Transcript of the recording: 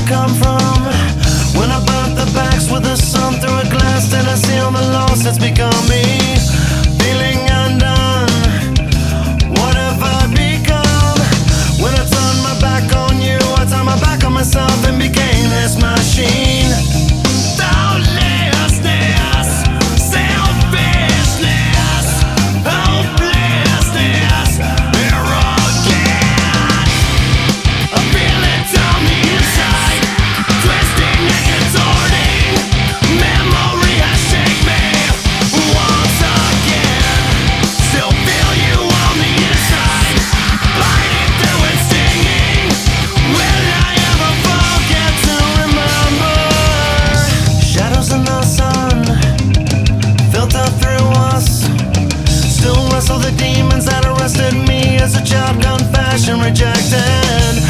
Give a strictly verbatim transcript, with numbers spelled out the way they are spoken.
come from. When I burnt the backs with the sun through a glass, then I see all the loss that's become me. Feeling undone, what have I become? When I turned my back on you, I turned my back on myself and became this machine. Thoughtlessness, selfishness, hopelessness, arrogant. I feel it on the inside, twisting and contorting. Memory has shaken me once again. Still feel you on the inside, biting through and stinging. Will I ever forget to remember? Shadows in the sun filter through us, still wrestle the demons that arrested me as a child, confession rejected.